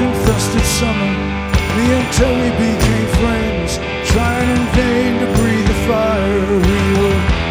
infested summer, me and Terry became friends, trying in vain to breathe the fire. We were